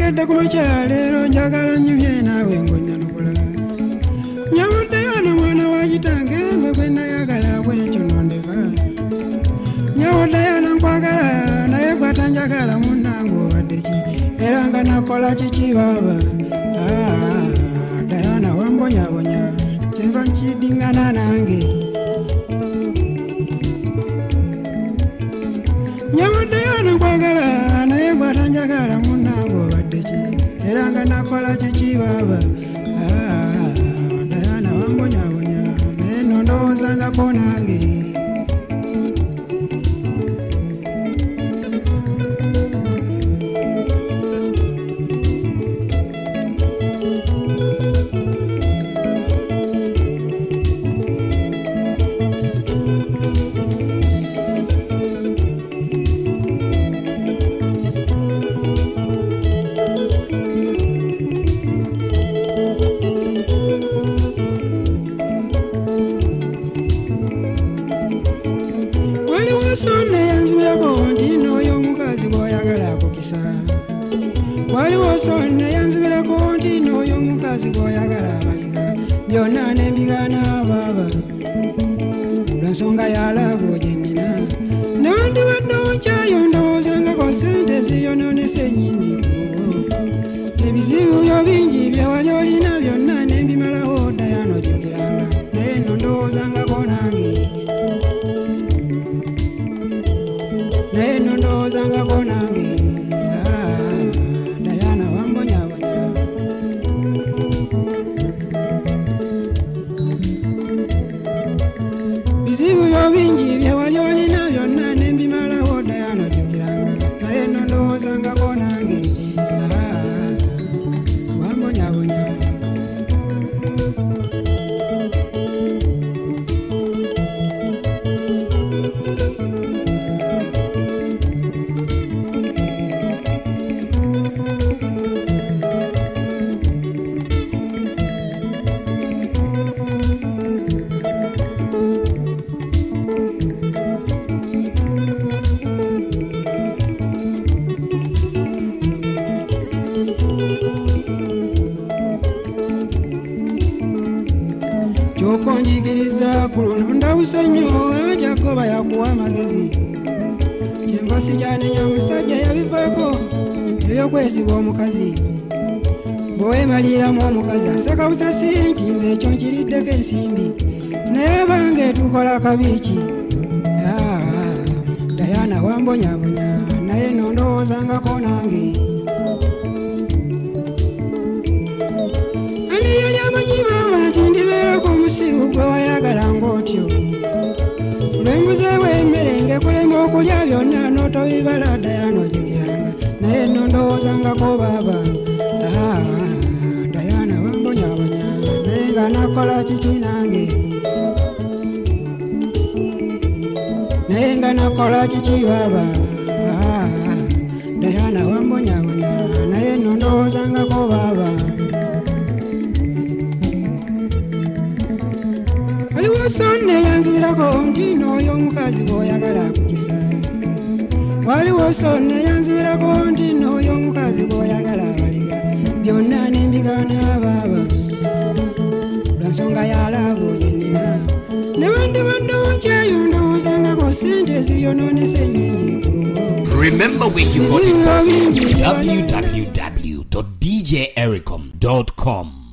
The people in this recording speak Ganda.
kedde kumakya leero njagala nyumye naawe ngonyanukula nyawuddeyo na mwana wa kitange mwe gwe nayagala bwekyo nondeka nyawuddeyo na nkwagala naye gwatanjagala munnange obadde ki era nga nakola kiki baba Diana wambonyabonya kyenva nkiddingana nange nyawuddeyo na nkwagala naye gwatanjagala munnange obadde ki era nga nakola kiki baba Diana wambonyabonya naye nondowoozangako nange waliwo sonne yanzibirako nti n'oyo omukazi gw'oyagala abaliga byonna n'embigana baba lw'ensonga yalabo gye nnina newandibadde okyayo ndowoozangako sente ziyonoonese nnyingi ebizibu byo bingi bye wali olina byonna n'embimalawo Diana ojjukiranga naye nno ndowoozangako nange naye nno ndowoozangako nange bingi bye wali olina byonna n'embimalawo Diana ojjukiranga naye nno ndowoozangako nange wambonyabonya okonjigiriza ku luno ndawusa nnyo anti agoba yakuwa amagezi kyenva sikyanenya omusajja yabivaako ebyokwesiga omukazi bw'owemaliramu omukazi aseka busasi nti nze ekyo nkiriddeko ensimbi naye bange tukola kabiiki Diana wambonyabonya naye nondowoozangako nange ani yali amanyi maama nti ndibeerako omusiru gwe wayagala ng'otyo lwembuzeewo emmere ngekulema okulya byonna n'otobibala Diana ojjukiranga naye nno ndowoozangako baaba Diana wambonyabonya naye nga nakola kiki nange naye nga nakola kiki baaba Diana wambonyabonya naye nno ndowoozangako baaba waliwo sonne yanzibirako nti n'oyo omukazi gw'oyagala akukisa waliwo sonne yanzibirako nti n'oyo omukazi gw'oyagala abaliga byonna n'embigana baaba lw'ensonga yalabo gye nnina newandibadde okyayo ndowoozangako sente ziyonoonese nnyingi Remember where you got it from www.djericom.com